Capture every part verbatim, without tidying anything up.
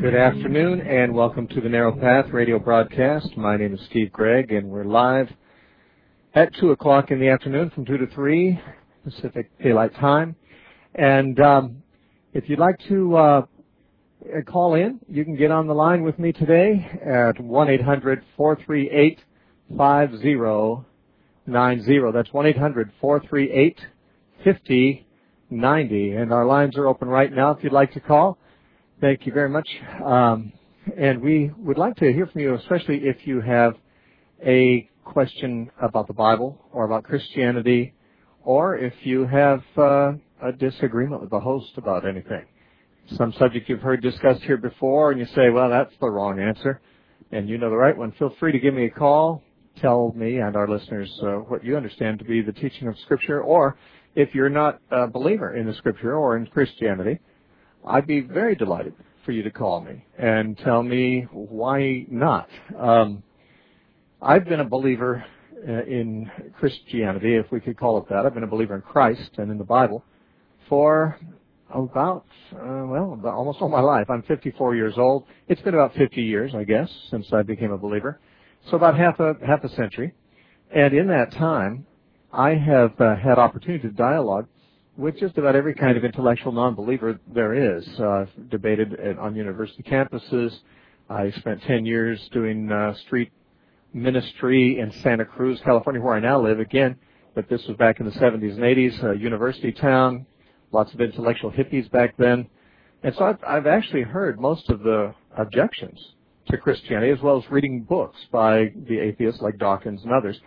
Good afternoon, and welcome to the Narrow Path radio broadcast. My name is Steve Gregg, and we're live at two o'clock in the afternoon from two to three Pacific Daylight Time. And um, if you'd like to uh, call in, you can get on the line with me today at one eight hundred four three eight five zero nine zero. That's one eight hundred four three eight five zero nine zero. And our lines are open right now if you'd like to call. Thank you very much. Um, and we would like to hear from you, especially if you have a question about the Bible or about Christianity, or if you have uh, a disagreement with the host about anything. Some subject you've heard discussed here before, and you say, well, that's the wrong answer, and you know the right one. Feel free to give me a call. Tell me and our listeners uh, what you understand to be the teaching of Scripture, or if you're not a believer in the Scripture or in Christianity, I'd be very delighted for you to call me and tell me why not. Um, I've been a believer uh, in Christianity, if we could call it that. I've been a believer in Christ and in the Bible for about, uh, well, about almost all my life. I'm fifty-four years old. It's been about fifty years, I guess, since I became a believer. So about half a half a century. And in that time, I have uh, had opportunity to dialogue with just about every kind of intellectual non-believer there is. Uh, I've debated at, on university campuses. I spent ten years doing uh, street ministry in Santa Cruz, California, where I now live again, but this was back in the seventies and eighties, a university town, lots of intellectual hippies back then. And so I've, I've actually heard most of the objections to Christianity, as well as reading books by the atheists like Dawkins and others.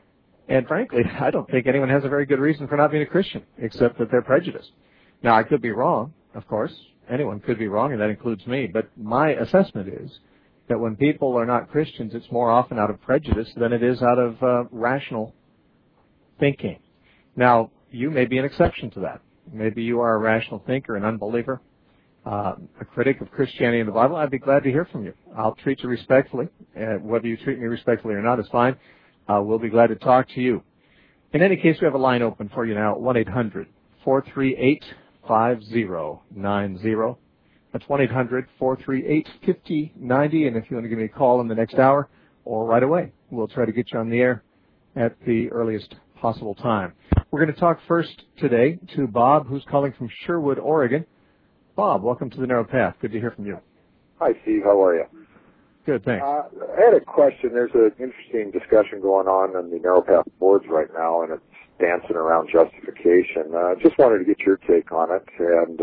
And frankly, I don't think anyone has a very good reason for not being a Christian, except that they're prejudiced. Now, I could be wrong, of course. Anyone could be wrong, and that includes me. But my assessment is that when people are not Christians, it's more often out of prejudice than it is out of uh, rational thinking. Now, you may be an exception to that. Maybe you are a rational thinker, an unbeliever, uh, a critic of Christianity and the Bible. I'd be glad to hear from you. I'll treat you respectfully. Uh, whether you treat me respectfully or not is fine. Uh, we'll be glad to talk to you. In any case, we have a line open for you now, one eight hundred four three eight five zero nine zero. That's one eight hundred four three eight five zero nine zero, and if you want to give me a call in the next hour or right away, we'll try to get you on the air at the earliest possible time. We're going to talk first today to Bob, who's calling from Sherwood, Oregon. Bob, welcome to the Narrow Path. Good to hear from you. Hi, Steve. How are you? Good, thanks. Uh, I had a question. There's an interesting discussion going on in the Narrow Path boards right now, and it's dancing around justification. Uh, just wanted to get your take on it, and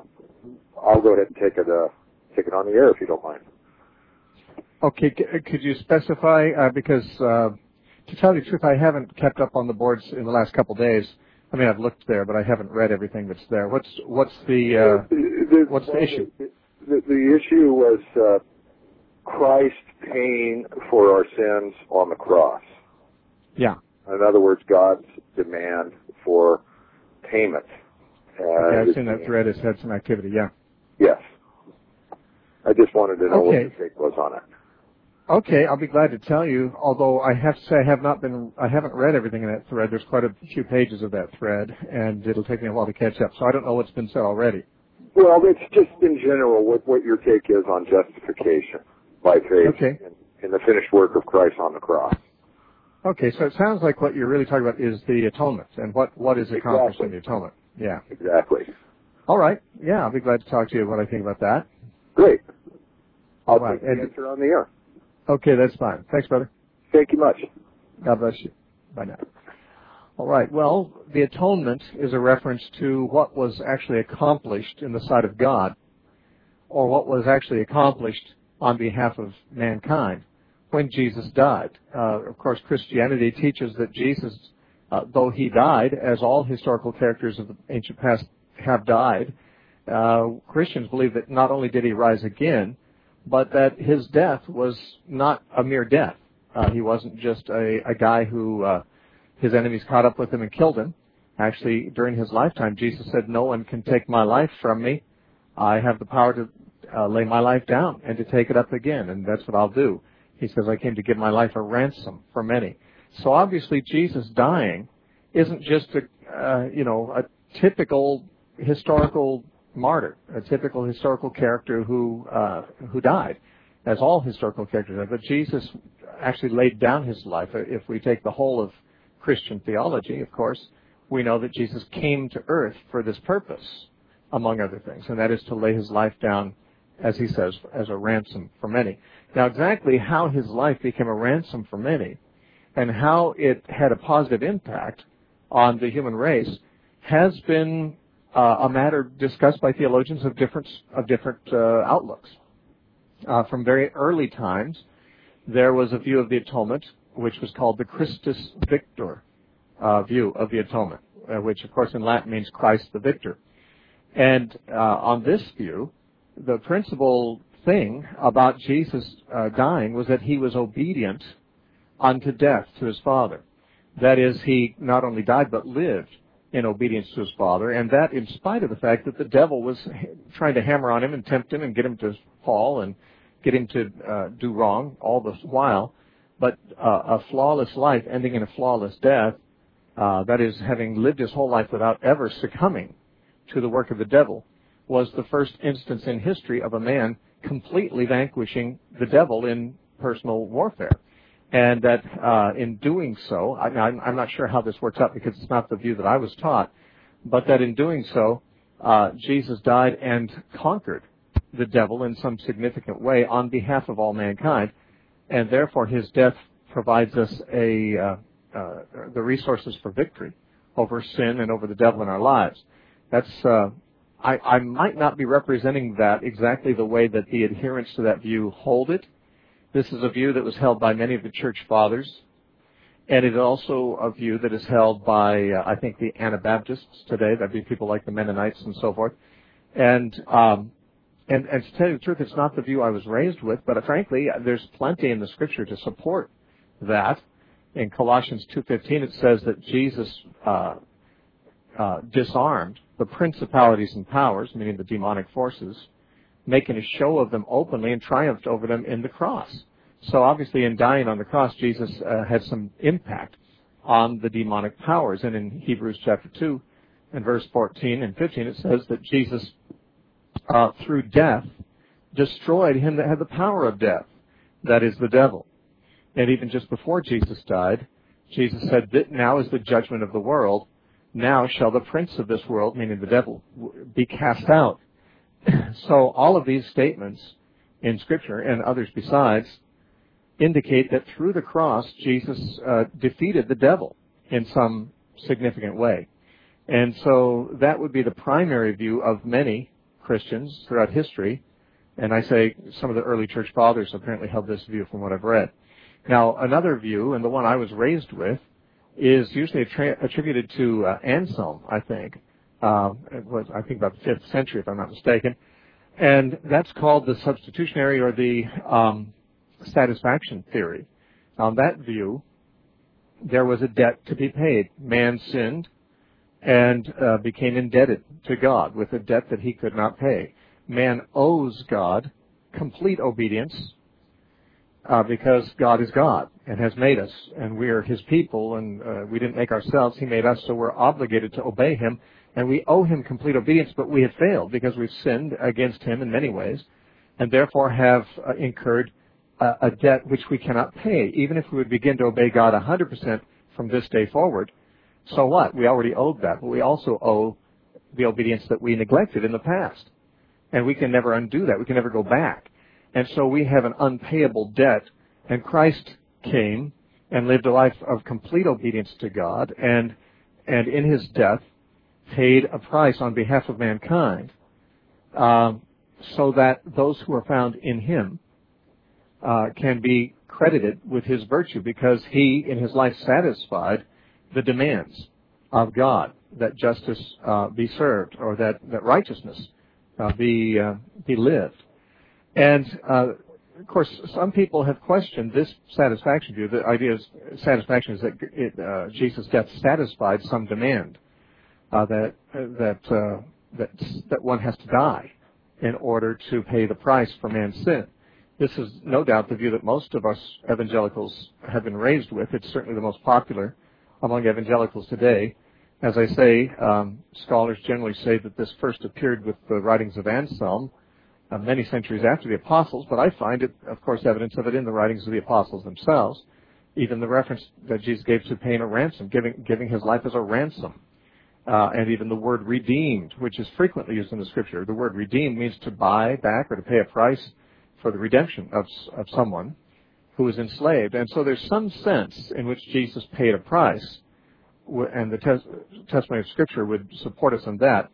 uh, I'll go ahead and take it, uh, take it on the air if you don't mind. Okay, C- could you specify, uh, because uh, to tell you the truth, I haven't kept up on the boards in the last couple of days. I mean, I've looked there, but I haven't read everything that's there. What's what's the uh, the, the, what's the issue? The, the, the issue was uh, Christ paying for our sins on the cross. Yeah. In other words, God's demand for payment. Uh, okay, I've seen that thread has had some activity, yeah. Yes. I just wanted to know okay. what your take was on it. Okay, I'll be glad to tell you, although I have to say I have not been, I haven't read everything in that thread. There's quite a few pages of that thread, and it'll take me a while to catch up, so I don't know what's been said already. Well, it's just in general what, what your take is on justification by faith okay. in, in the finished work of Christ on the cross. Okay, so it sounds like what you're really talking about is the atonement, and what, what is accomplished exactly. in the atonement. Yeah. Exactly. All right. Yeah, I'll be glad to talk to you what I think about that. Great. I'll All right. take the answer on the air. Okay, that's fine. Thanks, brother. Thank you much. God bless you. Bye now. All right. Well, the atonement is a reference to what was actually accomplished in the sight of God, or what was actually accomplished on behalf of mankind when Jesus died. Uh, of course, Christianity teaches that Jesus, uh, though he died, as all historical characters of the ancient past have died, uh, Christians believe that not only did he rise again, but that his death was not a mere death. Uh, he wasn't just a, a guy who uh, his enemies caught up with him and killed him. Actually, during his lifetime, Jesus said, "No one can take my life from me. I have the power to uh, lay my life down and to take it up again, and that's what I'll do." He says, "I came to give my life a ransom for many." So obviously, Jesus dying isn't just a uh, you know a typical historical martyr, a typical historical character who uh, who died, as all historical characters have. But Jesus actually laid down his life. If we take the whole of Christian theology, of course, we know that Jesus came to earth for this purpose, among other things, and that is to lay his life down, as he says, as a ransom for many. Now, exactly how his life became a ransom for many and how it had a positive impact on the human race has been uh, a matter discussed by theologians of different of different uh, outlooks. Uh, from very early times, there was a view of the atonement which was called the Christus Victor uh, view of the atonement, uh, which, of course, in Latin means Christ the Victor. And uh, on this view, the principal thing about Jesus uh, dying was that he was obedient unto death to his Father. That is, he not only died but lived in obedience to his Father, and that in spite of the fact that the devil was trying to hammer on him and tempt him and get him to fall and get him to uh, do wrong all the while. But uh, a flawless life ending in a flawless death, uh, that is, having lived his whole life without ever succumbing to the work of the devil, was the first instance in history of a man completely vanquishing the devil in personal warfare. And that uh, in doing so, I, I'm not sure how this works out because it's not the view that I was taught, but that in doing so, uh, Jesus died and conquered the devil in some significant way on behalf of all mankind, and therefore his death provides us a uh, uh, the resources for victory over sin and over the devil in our lives. That's uh, I, I might not be representing that exactly the way that the adherents to that view hold it. This is a view that was held by many of the church fathers, and it is also a view that is held by, uh, I think, the Anabaptists today. That'd be people like the Mennonites and so forth. And, um, and and to tell you the truth, it's not the view I was raised with, but uh, frankly, there's plenty in the Scripture to support that. In Colossians two fifteen, it says that Jesus uh, uh, disarmed the principalities and powers, meaning the demonic forces, making a show of them openly and triumphed over them in the cross. So obviously in dying on the cross, Jesus uh, had some impact on the demonic powers. And in Hebrews chapter two and verse fourteen and fifteen, it says that Jesus, uh, through death, destroyed him that had the power of death, that is the devil. And even just before Jesus died, Jesus said that now is the judgment of the world. Now shall the prince of this world, meaning the devil, be cast out. So all of these statements in Scripture and others besides indicate that through the cross, Jesus uh, defeated the devil in some significant way. And so that would be the primary view of many Christians throughout history. And I say some of the early church fathers apparently held this view from what I've read. Now, another view, and the one I was raised with, is usually attra- attributed to uh, Anselm, I think. Um, it was, I think, about the fifth century, if I'm not mistaken. And that's called the substitutionary or the um, satisfaction theory. On that view, there was a debt to be paid. Man sinned and uh, became indebted to God with a debt that he could not pay. Man owes God complete obedience uh, because God is God and has made us, and we are his people, and uh, we didn't make ourselves. He made us, so we're obligated to obey him, and we owe him complete obedience, but we have failed because we've sinned against him in many ways, and therefore have uh, incurred a, a debt which we cannot pay. Even if we would begin to obey God one hundred percent from this day forward, so what? We already owed that, but we also owe the obedience that we neglected in the past. And we can never undo that. We can never go back. And so we have an unpayable debt. And Christ came and lived a life of complete obedience to God, and and in his death paid a price on behalf of mankind, um, so that those who are found in him uh, can be credited with his virtue, because he, in his life, satisfied the demands of God, that justice uh, be served, or that, that righteousness uh, be uh, be lived. And, uh, of course, some people have questioned this satisfaction view. The idea of satisfaction is that it, uh, Jesus' death satisfied some demand, uh, that that uh, that that one has to die in order to pay the price for man's sin. This is no doubt the view that most of us evangelicals have been raised with. It's certainly the most popular among evangelicals today, As I say, um, scholars generally say that this first appeared with the writings of Anselm uh, many centuries after the apostles, but I find it, of course, evidence of it in the writings of the apostles themselves. Even the reference that Jesus gave to paying a ransom, giving, giving his life as a ransom. Uh, and even the word redeemed, which is frequently used in the scripture. The word redeemed means to buy back or to pay a price for the redemption of, of someone who is enslaved. And so there's some sense in which Jesus paid a price, and the tes- testimony of Scripture would support us in that.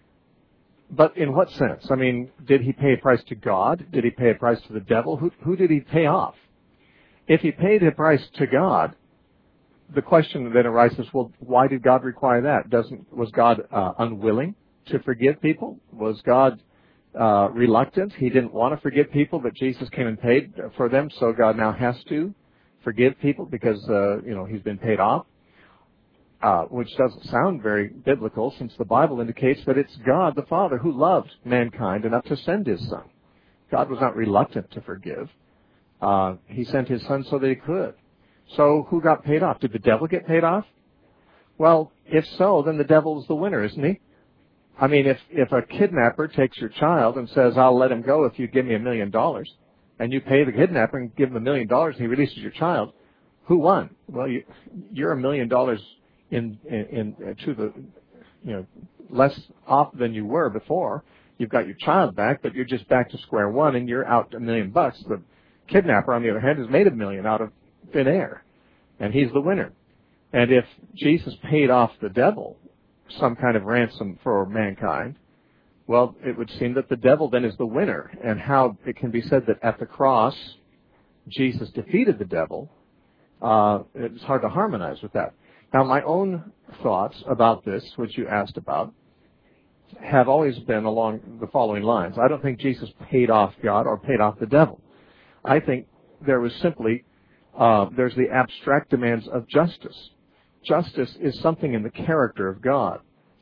But in what sense? I mean, did he pay a price to God? Did he pay a price to the devil? Who, who did he pay off? If he paid a price to God, the question then arises, well, why did God require that? Doesn't was God uh, unwilling to forgive people? Was God uh, reluctant? He didn't want to forgive people, but Jesus came and paid for them, so God now has to forgive people because uh, you know he's been paid off, uh, which doesn't sound very biblical, since the Bible indicates that it's God the Father who loved mankind enough to send his Son. God was not reluctant to forgive. Uh, he sent his Son so that he could. So who got paid off? Did the devil get paid off? Well, if so, then the devil is the winner, isn't he? I mean, if, if a kidnapper takes your child and says, I'll let him go if you give me a million dollars, and you pay the kidnapper and give him a million dollars and he releases your child, who won? Well, you, you're a million dollars in, in, in to the, you know, less off than you were before. You've got your child back, but you're just back to square one and you're out a million bucks. The kidnapper, on the other hand, has made a million out of thin air, and he's the winner. And if Jesus paid off the devil some kind of ransom for mankind, well, it would seem that the devil then is the winner. And how it can be said that at the cross Jesus defeated the devil, uh, it's hard to harmonize with that. Now, my own thoughts about this, which you asked about, have always been along the following lines. I don't think Jesus paid off God or paid off the devil. I think there was simply Uh, there's the abstract demands of justice. Justice is something in the character of God,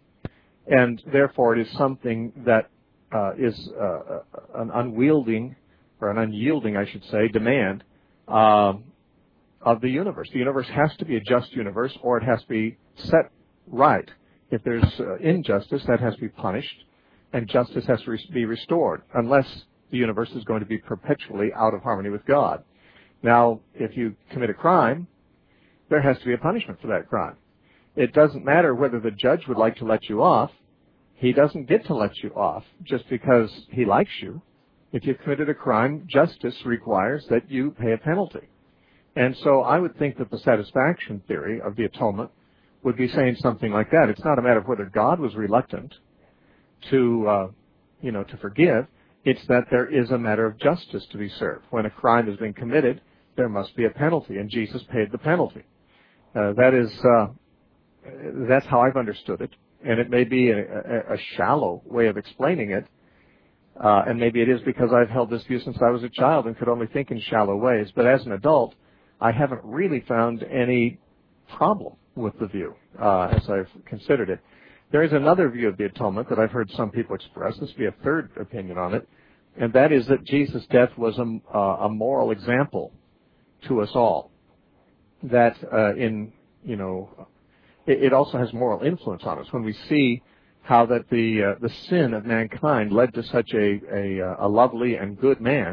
and therefore it is something that uh, is uh, an unwielding, or an unyielding, I should say, demand uh, of the universe. The universe has to be a just universe, or it has to be set right. If there's uh, injustice, that has to be punished, and justice has to re- be restored, unless the universe is going to be perpetually out of harmony with God. Now, if you commit a crime, there has to be a punishment for that crime. It doesn't matter whether the judge would like to let you off. He doesn't get to let you off just because he likes you. If you've committed a crime, justice requires that you pay a penalty. And so I would think that the satisfaction theory of the atonement would be saying something like that. It's not a matter of whether God was reluctant to, uh, you know, to forgive. It's that there is a matter of justice to be served. When a crime has been committed, there must be a penalty, and Jesus paid the penalty. Uh, that is, uh, that's how I've understood it, and it may be a, a, a shallow way of explaining it, uh, and maybe it is because I've held this view since I was a child and could only think in shallow ways. But as an adult, I haven't really found any problem with the view uh, as I've considered it. There is another view of the atonement that I've heard some people express. This will be a third opinion on it, and that is that Jesus' death was a, uh, a moral example to us all. That uh, in, you know, it, it also has moral influence on us when we see how that the uh, the sin of mankind led to such a, a a lovely and good man,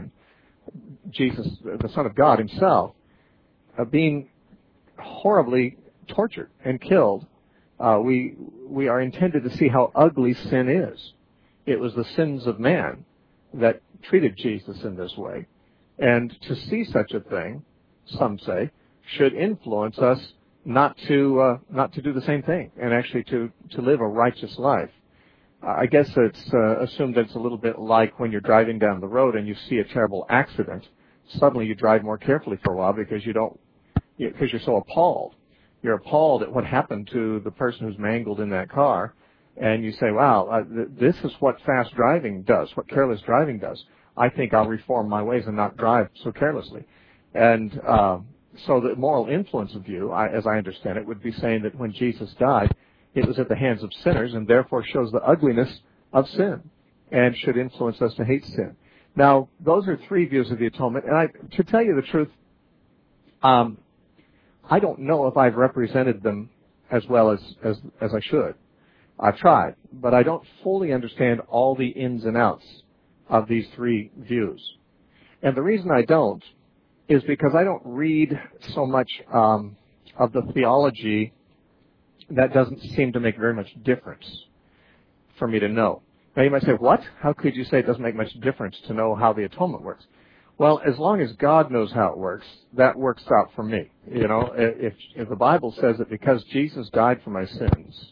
Jesus, the Son of God himself, uh, being horribly tortured and killed. Uh, we we are intended to see how ugly sin is. It was the sins of man that treated Jesus in this way. And to see such a thing, some say, should influence us not to uh, not to do the same thing, and actually to, to live a righteous life. I guess it's uh, assumed that it's a little bit like when you're driving down the road and you see a terrible accident. Suddenly you drive more carefully for a while because you don't, because you're so appalled. You're appalled at what happened to the person who's mangled in that car, and you say, wow, uh, th- this is what fast driving does, what careless driving does. I think I'll reform my ways and not drive so carelessly. And uh, so the moral influence of you, I, as I understand it, would be saying that when Jesus died, it was at the hands of sinners, and therefore shows the ugliness of sin, and should influence us to hate sin. Now, those are three views of the atonement, and I, to tell you the truth, um, I don't know if I've represented them as well as, as, as I should. I've tried, but I don't fully understand all the ins and outs of these three views. And the reason I don't is because I don't read so much um, of the theology that doesn't seem to make very much difference for me to know. Now you might say, what? How could you say it doesn't make much difference to know how the atonement works? Well, as long as God knows how it works, that works out for me. You know, if, if the Bible says that because Jesus died for my sins,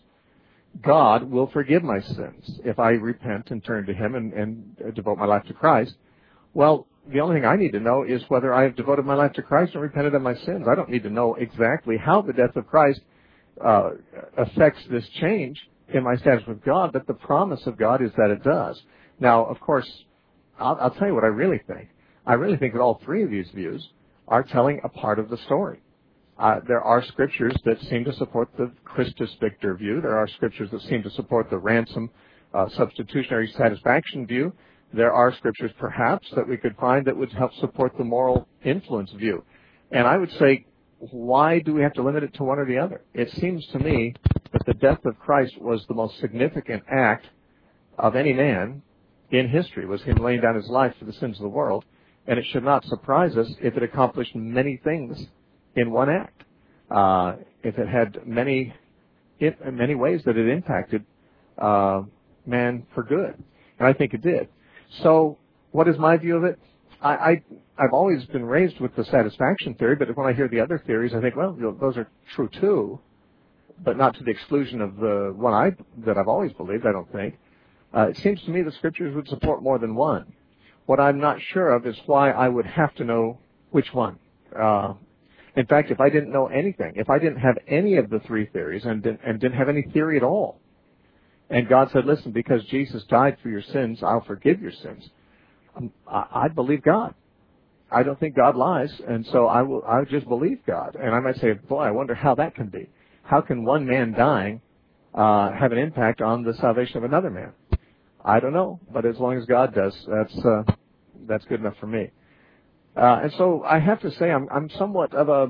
God will forgive my sins if I repent and turn to Him and, and devote my life to Christ. Well, the only thing I need to know is whether I have devoted my life to Christ and repented of my sins. I don't need to know exactly how the death of Christ uh, affects this change in my status with God, but the promise of God is that it does. Now, of course, I'll, I'll tell you what I really think. I really think that all three of these views are telling a part of the story. Uh, there are scriptures that seem to support the Christus Victor view. There are scriptures that seem to support the ransom uh, substitutionary satisfaction view. There are scriptures, perhaps, that we could find that would help support the moral influence view. And I would say, why do we have to limit it to one or the other? It seems to me that the death of Christ was the most significant act of any man in history, was Him laying down His life for the sins of the world. And it should not surprise us if it accomplished many things in one act. Uh, if it had many, in many ways that it impacted uh, man for good. And I think it did. So what is my view of it? I, I, I've always been raised with the satisfaction theory, but when I hear the other theories, I think, well, those are true too, but not to the exclusion of the one I, that I've always believed, I don't think. Uh, it seems to me the scriptures would support more than one. What I'm not sure of is why I would have to know which one. Uh, in fact, if I didn't know anything, if I didn't have any of the three theories and didn't, and didn't have any theory at all, and God said, listen, because Jesus died for your sins, I'll forgive your sins, um, I, I'd believe God. I don't think God lies, and so I will I would just believe God. And I might say, boy, I wonder how that can be. How can one man dying uh, have an impact on the salvation of another man? I don't know, but as long as God does, that's uh, that's good enough for me. Uh, and so I have to say I'm, I'm somewhat of a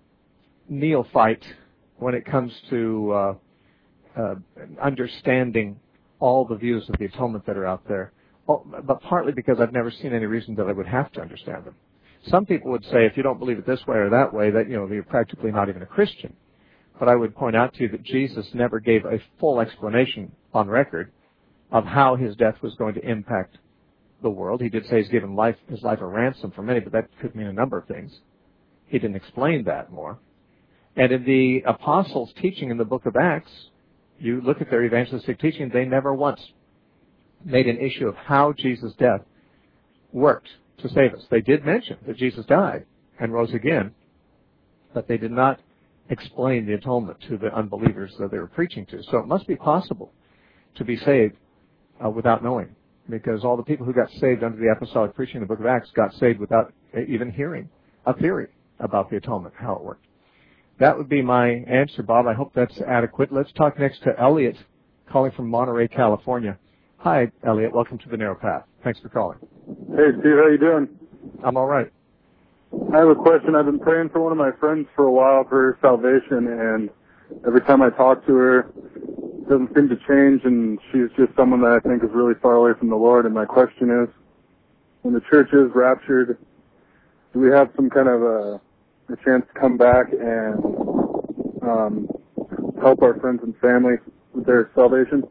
neophyte when it comes to uh, uh, understanding all the views of the atonement that are out there, oh, but partly because I've never seen any reason that I would have to understand them. Some people would say if you don't believe it this way or that way, that you know you're practically not even a Christian. But I would point out to you that Jesus never gave a full explanation on record of how his death was going to impact the world. He did say he's given life, his life a ransom for many, but that could mean a number of things. He didn't explain that more. And in the apostles' teaching in the book of Acts, you look at their evangelistic teaching, they never once made an issue of how Jesus' death worked to save us. They did mention that Jesus died and rose again, but they did not explain the atonement to the unbelievers that they were preaching to. So it must be possible to be saved uh, without knowing, because all the people who got saved under the apostolic preaching in the book of Acts got saved without even hearing a theory about the atonement, how it worked. That would be my answer, Bob. I hope that's adequate. Let's talk next to Elliot, calling from Monterey, California. Hi, Elliot. Welcome to the Narrow Path. Thanks for calling. Hey, Steve. How you doing? I'm all right. I have a question. I've been praying for one of my friends for a while for her salvation, and every time I talk to her, it doesn't seem to change, and she's just someone that I think is really far away from the Lord. And my question is, when the church is raptured, do we have some kind of a, a chance to come back and um, help our friends and family with their salvation?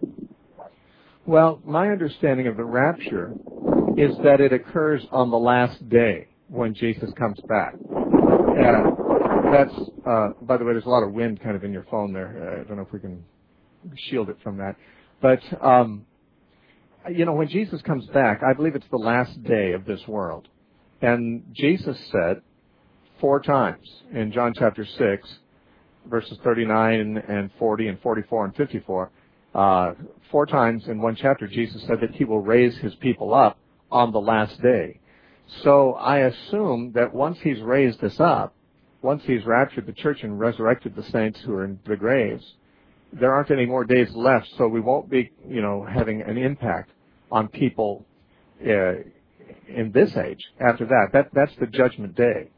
Well, my understanding of the rapture is that it occurs on the last day when Jesus comes back. Uh, that's, uh, by the way, there's a lot of wind kind of in your phone there. Uh, I don't know if we can shield it from that. But, um, you know, when Jesus comes back, I believe it's the last day of this world. And Jesus said four times in John chapter six, verses thirty-nine and forty and forty-four and fifty-four, uh, four times in one chapter, Jesus said that he will raise his people up on the last day. So I assume that once he's raised us up, once he's raptured the church and resurrected the saints who are in the graves, there aren't any more days left, so we won't be, you know, having an impact on people uh, in this age. After that, that that's the judgment day.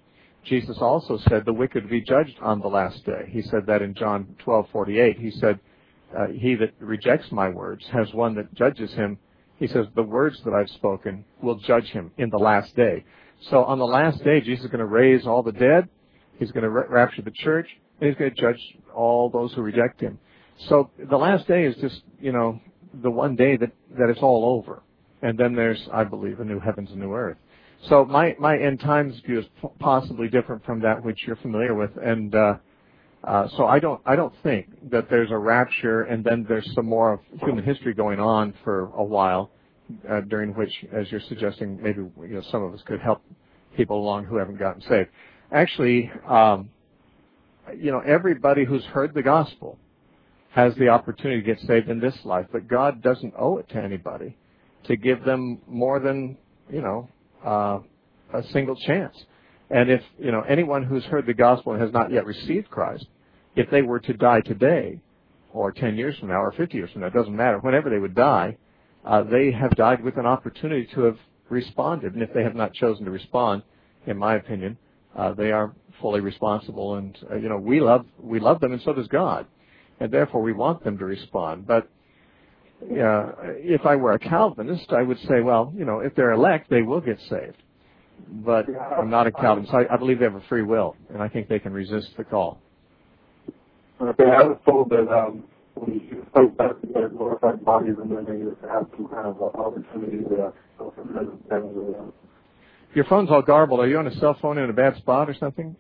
Jesus also said the wicked will be judged on the last day. He said that in John twelve forty-eight. He said, uh, he that rejects my words has one that judges him. He says, the words that I've spoken will judge him in the last day. So on the last day, Jesus is going to raise all the dead. He's going to ra- rapture the church. And he's going to judge all those who reject him. So the last day is just, you know, the one day that, that it's all over. And then there's, I believe, a new heavens and new earth. So my, my end times view is p- possibly different from that which you're familiar with. And uh, uh, so I don't I don't think that there's a rapture and then there's some more of human history going on for a while, uh, during which, as you're suggesting, maybe you know, some of us could help people along who haven't gotten saved. Actually, um, you know, everybody who's heard the gospel has the opportunity to get saved in this life, but God doesn't owe it to anybody to give them more than, you know, uh, a single chance. And if, you know, anyone who's heard the gospel and has not yet received Christ, if they were to die today, or ten years from now, or fifty years from now, it doesn't matter, whenever they would die, uh, they have died with an opportunity to have responded. And if they have not chosen to respond, in my opinion, uh, they are fully responsible. And, uh, you know, we love, we love them, and so does God. And therefore we want them to respond. But uh, if I were a Calvinist, I would say, well, you know, if they're elect, they will get saved. But I'm not a Calvinist. I, I believe they have a free will, and I think they can resist the call. Okay, I was told that um, when you spoke back to their glorified bodies, and then they would have some kind of uh, opportunity to go from heaven to heaven. Your phone's all garbled. Are you on a cell phone in a bad spot or something?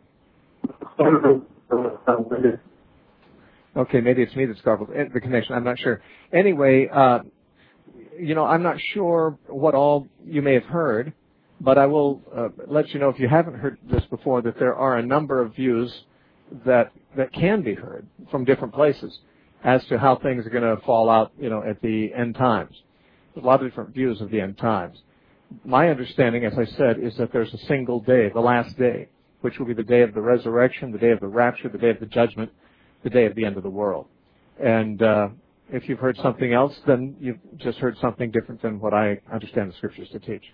Okay, maybe it's me that's garbled the connection. I'm not sure. Anyway, uh, you know, I'm not sure what all you may have heard, but I will uh, let you know, if you haven't heard this before, that there are a number of views that that can be heard from different places as to how things are going to fall out, you know, at the end times. There's a lot of different views of the end times. My understanding, as I said, is that there's a single day, the last day, which will be the day of the resurrection, the day of the rapture, the day of the judgment, the day of the end of the world. And uh, if you've heard something else, then you've just heard something different than what I understand the Scriptures to teach.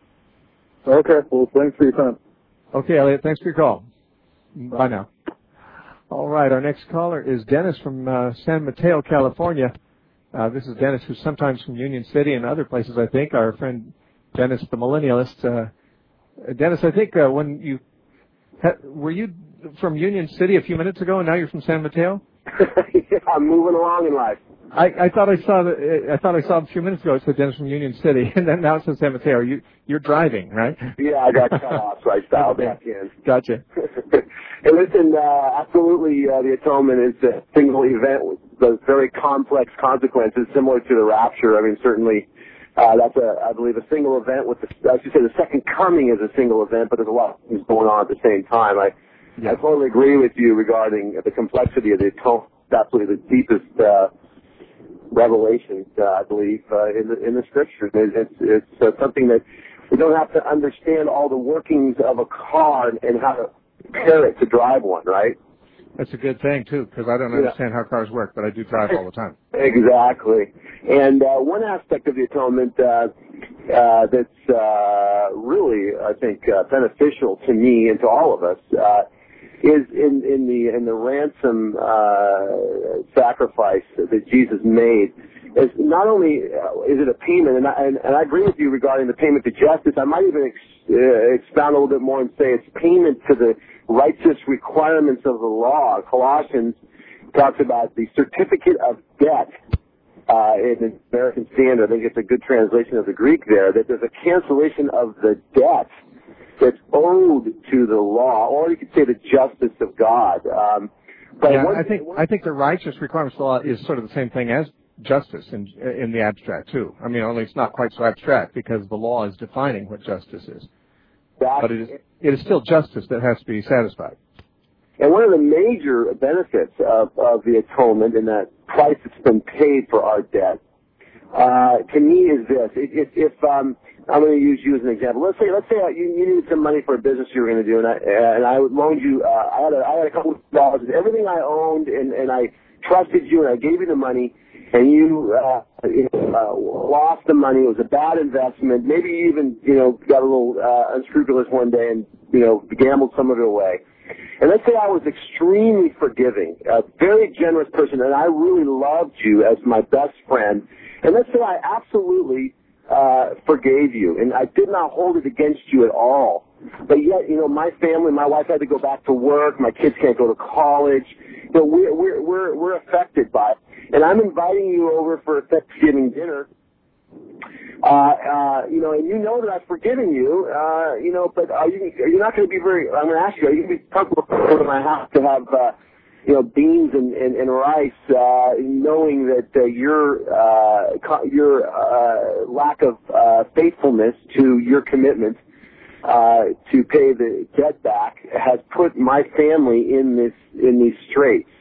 Okay, well, thanks for your time. Okay, Elliot, thanks for your call. Bye now. All right, our next caller is Dennis from uh, San Mateo, California. Uh, this is Dennis, who's sometimes from Union City and other places, I think. Our friend Dennis, the millennialist. Uh, Dennis, I think uh, when you... Ha- were you from Union City a few minutes ago, and now you're from San Mateo? Yeah, I'm moving along in life. I, I thought I saw the, I thought I saw a few minutes ago it said Dennis from Union City, and then now it says San Mateo. You you're driving, right? Yeah, I got cut off, so I dialed back in. Gotcha. Hey, listen, uh, absolutely, uh, the atonement is a single event with those very complex consequences, similar to the rapture. I mean, certainly. Uh, that's a, I believe, a single event with the, I should say the second coming is a single event, but there's a lot of things going on at the same time. I, yeah. I totally agree with you regarding the complexity of the atonement. Absolutely the deepest, uh, revelation, uh, I believe, uh, in the, in the Scriptures. It, it's, it's uh, something that we don't have to understand all the workings of a car and how to prepare it to drive one, right? That's a good thing, too, because I don't understand yeah. how cars work, but I do drive all the time. Exactly. And uh, one aspect of the atonement uh, uh, that's uh, really, I think, uh, beneficial to me and to all of us uh, is in, in the in the ransom uh, sacrifice that Jesus made. Is not only uh, is it a payment, and I, and, and I agree with you regarding the payment to justice. I might even ex, uh, expound a little bit more and say it's payment to the righteous requirements of the law. Colossians talks about the certificate of debt uh, in the American Standard. I think it's a good translation of the Greek there, that there's a cancellation of the debt that's owed to the law, or you could say the justice of God. Um, but yeah, one, I think one, I think the righteous requirements law is sort of the same thing as justice in in the abstract too. I mean, only it's not quite so abstract because the law is defining what justice is. But it is it is still justice that has to be satisfied. And one of the major benefits of, of the atonement and that price that's been paid for our debt, uh, to me is this. If, if um, I'm going to use you as an example. Let's say let's say you, you needed some money for a business you were going to do, and I and I loaned you. Uh, I had a I had a couple of dollars, and everything I owned, and, and I trusted you, and I gave you the money. and you, uh, you know, uh, lost the money. It was a bad investment. Maybe you even, you know, got a little uh, unscrupulous one day and, you know, gambled some of it away. And let's say I was extremely forgiving, a very generous person, and I really loved you as my best friend. And let's say I absolutely uh, forgave you, and I did not hold it against you at all. But yet, you know, my family, my wife had to go back to work. My kids can't go to college. You know, we're we're we're, we're affected by it. And I'm inviting you over for a Thanksgiving dinner. Uh, uh, you know, and you know that I've forgiven you, uh, you know, but are you, are you not going to be very, I'm going to ask you, are you going to be comfortable to my house to have, uh, you know, beans and, and, and rice, uh, knowing that, uh, your, uh, your, uh, lack of, uh, faithfulness to your commitment, uh, to pay the debt back has put my family in this, in these straits?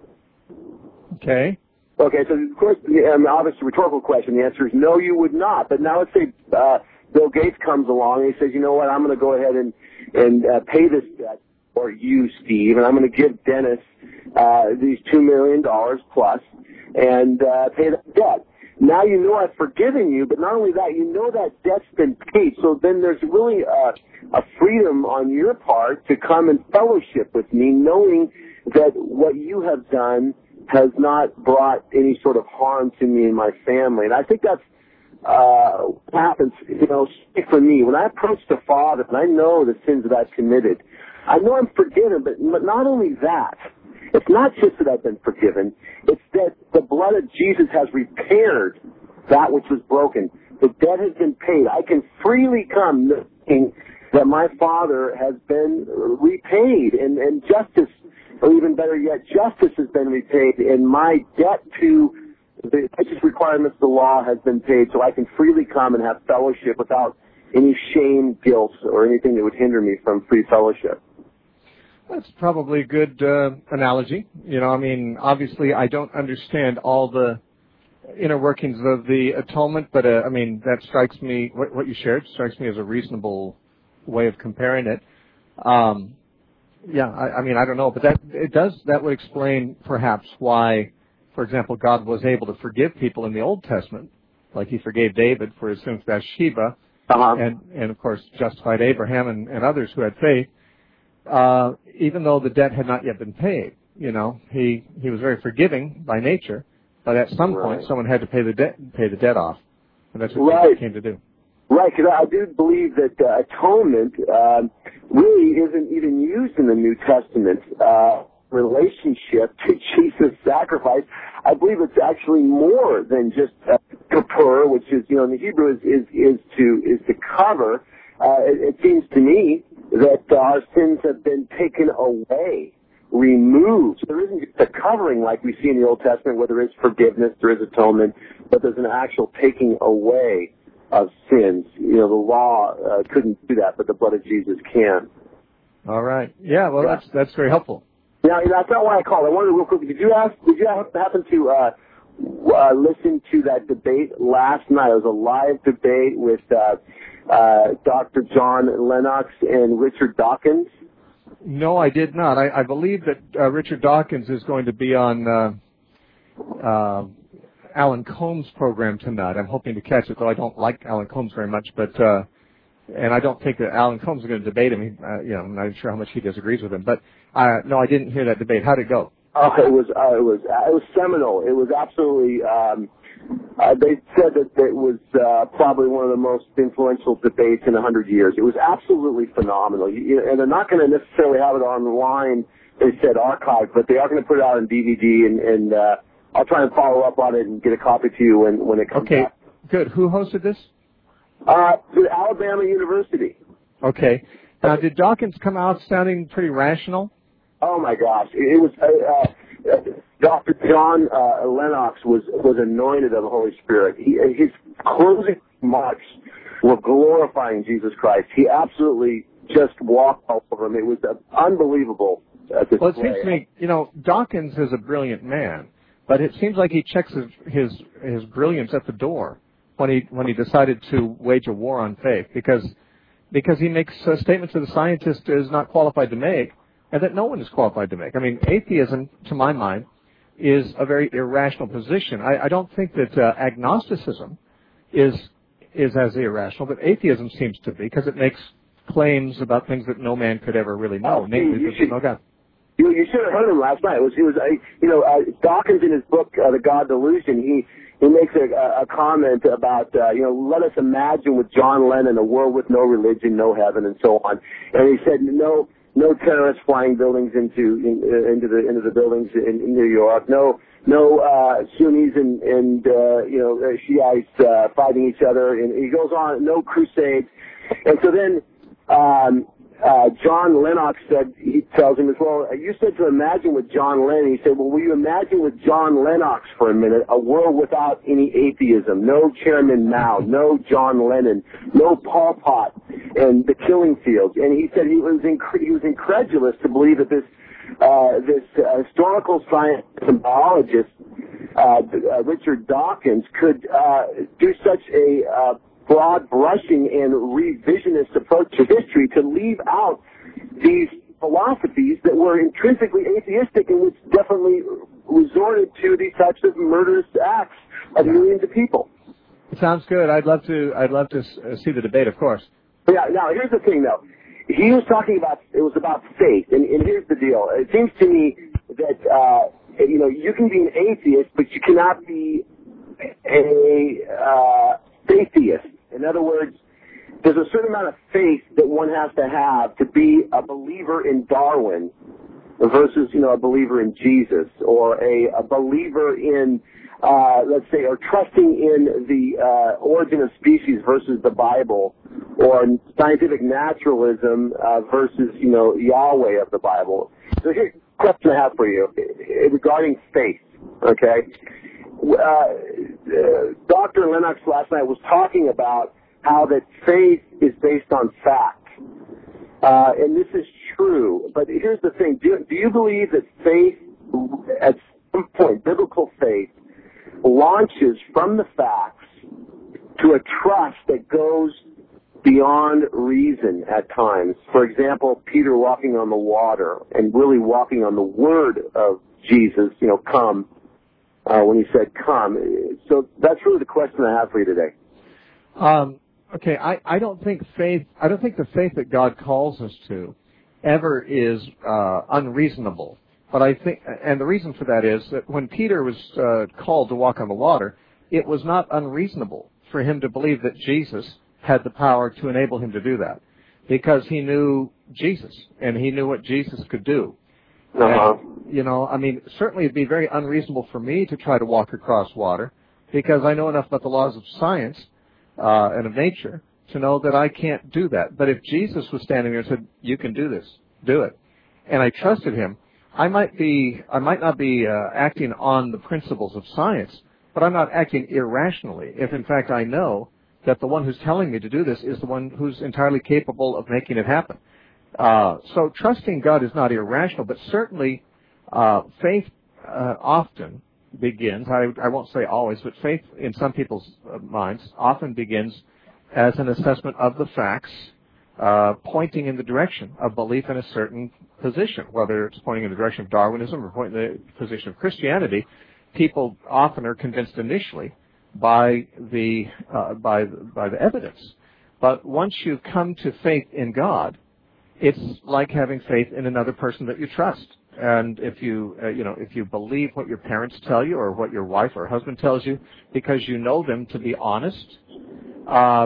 Okay. Okay, so of course, I mean, obviously, rhetorical question. The answer is no, you would not. But now let's say uh, Bill Gates comes along and he says, you know what, I'm going to go ahead and and uh, pay this debt for you, Steve, and I'm going to give Dennis uh, these two million dollars plus and uh, pay that debt. Now you know I've forgiven you, but not only that, you know that debt's been paid. So then there's really a, a freedom on your part to come and fellowship with me, knowing that what you have done has not brought any sort of harm to me and my family. And I think that's uh, what happens, you know, for me. When I approach the Father and I know the sins that I've committed, I know I'm forgiven, but, but not only that, it's not just that I've been forgiven, it's that the blood of Jesus has repaired that which was broken. The debt has been paid. I can freely come knowing that my Father has been repaid, and, and justice, or even better yet, justice has been repaid, and my debt to the righteous requirements of the law has been paid, so I can freely come and have fellowship without any shame, guilt, or anything that would hinder me from free fellowship. That's probably a good uh, analogy. You know, I mean, obviously I don't understand all the inner workings of the atonement, but uh, I mean, that strikes me, what, what you shared strikes me as a reasonable way of comparing it. Um, yeah, I, I mean, I don't know, but that it does, that would explain perhaps why, for example, God was able to forgive people in the Old Testament, like he forgave David for his sins with Bathsheba, uh-huh. and, and of course justified Abraham and, and others who had faith, uh, even though the debt had not yet been paid. You know, he, he was very forgiving by nature, but at some right. point someone had to pay the debt, pay the debt off, and that's what right. he came to do. Right, because I do believe that uh, atonement uh, really isn't even used in the New Testament uh, relationship to Jesus' sacrifice. I believe it's actually more than just uh, kapur, which is, you know, in the Hebrew is is, is to is to cover. Uh, it, it seems to me that uh, our sins have been taken away, removed. So there isn't just a covering like we see in the Old Testament, where there is forgiveness, there is atonement, but there's an actual taking away of sins. You know, the law uh, couldn't do that, but the blood of Jesus can. All right. Yeah, well, yeah. that's that's very helpful. Now, that's not why I called. I wanted to real quick, did you ask, did you happen to uh, uh, listen to that debate last night? It was a live debate with uh, uh, Doctor John Lennox and Richard Dawkins. No, I did not. I, I believe that uh, Richard Dawkins is going to be on uh, uh, Alan Combs' program tonight. I'm hoping to catch it, though I don't like Alan Combs very much, but uh, and I don't think that Alan Combs is going to debate him. He, uh, you know, I'm not sure how much he disagrees with him. But uh, no, I didn't hear that debate. How'd it go? Oh, it was uh, it was uh, it was seminal. It was absolutely. Um, uh, they said that it was uh, probably one of the most influential debates in a hundred years. It was absolutely phenomenal. You, you, and they're not going to necessarily have it online. They said archived, but they are going to put it out on D V D and. and uh, I'll try and follow up on it and get a copy to you when, when it comes okay. back. Okay, good. Who hosted this? Uh, the Alabama University. Okay. Now, did Dawkins come out sounding pretty rational? Oh, my gosh. It, it was, uh, uh, Doctor John uh, Lennox was, was anointed of the Holy Spirit. He, his closing remarks were glorifying Jesus Christ. He absolutely just walked all over him. It was uh, unbelievable. Uh, well, it seems to me, you know, Dawkins is a brilliant man. But it seems like he checks his, his his brilliance at the door when he when he decided to wage a war on faith, because because he makes uh, statements that the scientist is not qualified to make, and that no one is qualified to make. I mean, atheism, to my mind, is a very irrational position. I, I don't think that uh, agnosticism is is as irrational, but atheism seems to be, because it makes claims about things that no man could ever really know, oh, namely that there's no God. You, you should have heard him last night. It was, it was, uh, you know, uh, Dawkins in his book, uh, The God Delusion, he, he makes a, a comment about, uh, you know, let us imagine with John Lennon a world with no religion, no heaven, and so on. And he said, no, no terrorists flying buildings into, in, uh, into the, into the buildings in, in New York. No, no, uh, Sunnis and, and, uh, you know, Shiites, uh, fighting each other. And he goes on, no crusades. And so then, um, Uh, John Lennox said, he tells him as well, you said to imagine with John Lennon. He said, well, will you imagine with John Lennox for a minute, a world without any atheism, no Chairman Mao, no John Lennon, no Pol Pot and the killing fields. And he said he was inc- he was incredulous to believe that this uh, this uh, historical scientist and biologist, uh, uh, Richard Dawkins, could uh, do such a uh, broad brushing and revisionist approach to history to leave out these philosophies that were intrinsically atheistic and which definitely resorted to these types of murderous acts of yeah. millions of people. Sounds good. I'd love to. I'd love to uh, see the debate, of course. Yeah. Now, here's the thing, though. He was talking about it was about faith, and, and here's the deal. It seems to me that uh, you know you can be an atheist, but you cannot be a uh, atheist. In other words, there's a certain amount of faith that one has to have to be a believer in Darwin versus, you know, a believer in Jesus, or a, a believer in, uh, let's say, or trusting in the uh, origin of species versus the Bible, or scientific naturalism uh, versus, you know, Yahweh of the Bible. So here's a question I have for you regarding faith, okay? Uh, uh, Doctor Lennox last night was talking about how that faith is based on fact. Uh, and this is true. But here's the thing. Do, do you believe that faith, at some point, biblical faith, launches from the facts to a trust that goes beyond reason at times? For example, Peter walking on the water and really walking on the word of Jesus, you know, come. Uh, when he said come. So that's really the question I have for you today. Um, okay, I, I don't think faith, I don't think the faith that God calls us to ever is uh, unreasonable. But I think, and the reason for that is that when Peter was uh, called to walk on the water, it was not unreasonable for him to believe that Jesus had the power to enable him to do that, because he knew Jesus, and he knew what Jesus could do. Uh-huh. And, you know, I mean, certainly it'd be very unreasonable for me to try to walk across water, because I know enough about the laws of science uh, and of nature to know that I can't do that. But if Jesus was standing there and said, "You can do this, do it," and I trusted him, I might be, I might not be uh, acting on the principles of science, but I'm not acting irrationally. If in fact I know that the one who's telling me to do this is the one who's entirely capable of making it happen. Uh, so trusting God is not irrational, but certainly uh, faith uh, often begins, I, I won't say always, but faith in some people's uh, minds often begins as an assessment of the facts, uh, pointing in the direction of belief in a certain position, whether it's pointing in the direction of Darwinism or pointing in the position of Christianity. People often are convinced initially by the uh, by by the evidence, but once you come to faith in God, it's like having faith in another person that you trust. And if you, uh, you know, if you believe what your parents tell you or what your wife or husband tells you because you know them to be honest, uh,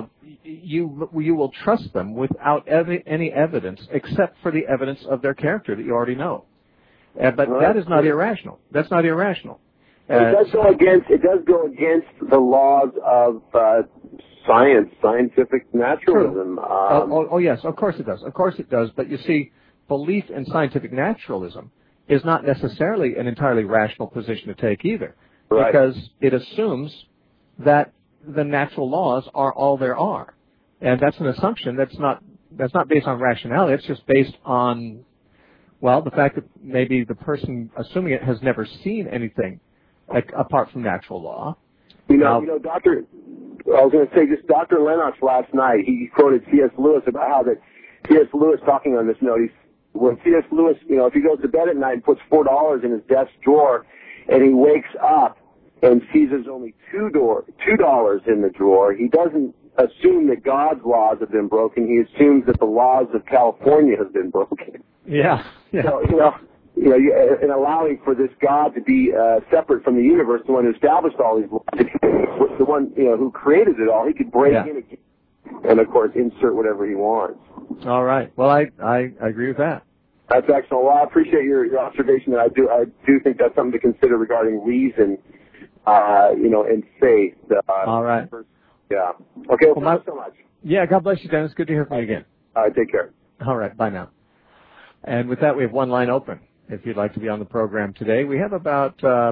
you you will trust them without ev- any evidence except for the evidence of their character that you already know. Uh, but well, that is not irrational. That's not irrational. Uh, it does go against. It does go against the laws of uh, science, scientific naturalism. Um, oh, oh, oh, yes, of course it does. Of course it does. But you see, belief in scientific naturalism is not necessarily an entirely rational position to take either, right. because it assumes that the natural laws are all there are, and that's an assumption that's not that's not based on rationality. It's just based on, well, the fact that maybe the person assuming it has never seen anything like, apart from natural law. You know, now, you know, Doctor I was going to say, just Doctor Lennox last night, he quoted C S Lewis about how that C S Lewis talking on this note, he's, when C S Lewis, you know, if he goes to bed at night and puts four dollars in his desk drawer, and he wakes up and sees there's only two door, two dollars in the drawer, he doesn't assume that God's laws have been broken. He assumes that the laws of California have been broken. Yeah. yeah. So, you know, you know, and allowing for this God to be uh, separate from the universe, the one who established all these laws, the one, you know, who created it all, he could break yeah. in again and, of course, insert whatever he wants. All right. Well, I, I, I agree with that. That's excellent. Well, I appreciate your, your observation. That I do I do think that's something to consider regarding reason, uh, you know, and faith. Uh, All right. Yeah. Okay. Well, well my, thanks so much. Yeah. God bless you, Dennis. Good to hear from you again. All right. Take care. All right. Bye now. And with that, we have one line open. If you'd like to be on the program today, we have about uh,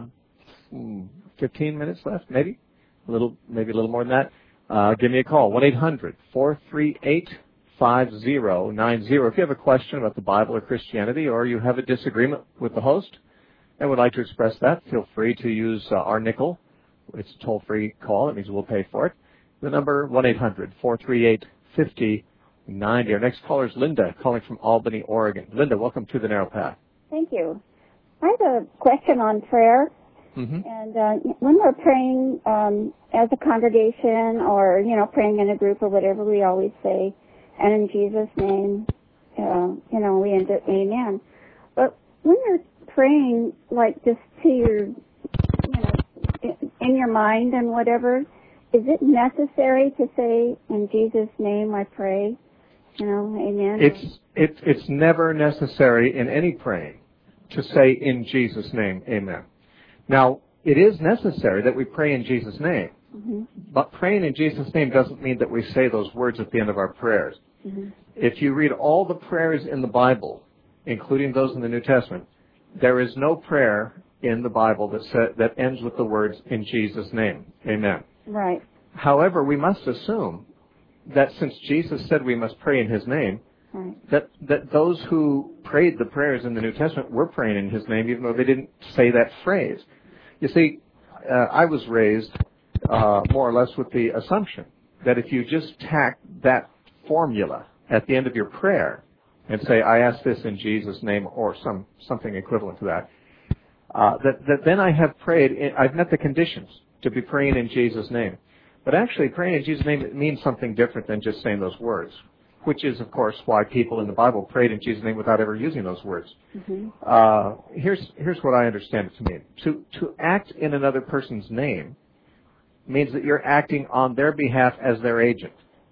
fifteen minutes left, maybe a little, maybe a little more than that. Uh, give me a call, one eight hundred four three eight five zero nine zero. If you have a question about the Bible or Christianity, or you have a disagreement with the host and would like to express that, feel free to use uh, our nickel. It's a toll-free call. It means we'll pay for it. The number, one eight hundred four three eight five zero nine zero. Our next caller is Linda, calling from Albany, Oregon. Linda, welcome to the Narrow Path. Thank you. I have a question on prayer. Mm-hmm. And uh, when we're praying um, as a congregation, or, you know, praying in a group or whatever, we always say, and in Jesus' name, uh, you know, we end up, amen. But when you're praying, like, just to your, you know, in your mind and whatever, is it necessary to say, in Jesus' name I pray, you know, amen? It's, it, it's never necessary in any praying to say, in Jesus' name, amen. Now, it is necessary that we pray in Jesus' name, mm-hmm. but praying in Jesus' name doesn't mean that we say those words at the end of our prayers. Mm-hmm. If you read all the prayers in the Bible, including those in the New Testament, there is no prayer in the Bible that sa- that ends with the words, in Jesus' name, amen. Right. However, we must assume that since Jesus said we must pray in his name, right. that, that those who prayed the prayers in the New Testament were praying in his name, even though they didn't say that phrase. You see, uh, I was raised uh, more or less with the assumption that if you just tack that formula at the end of your prayer and say, I ask this in Jesus' name, or some something equivalent to that, uh, that, that then I have prayed, in, I've met the conditions to be praying in Jesus' name. But actually, praying in Jesus' name means something different than just saying those words, which is, of course, why people in the Bible prayed in Jesus' name without ever using those words. Mm-hmm. Uh, here's here's what I understand it to mean. To, to act in another person's name means that you're acting on their behalf as their agent.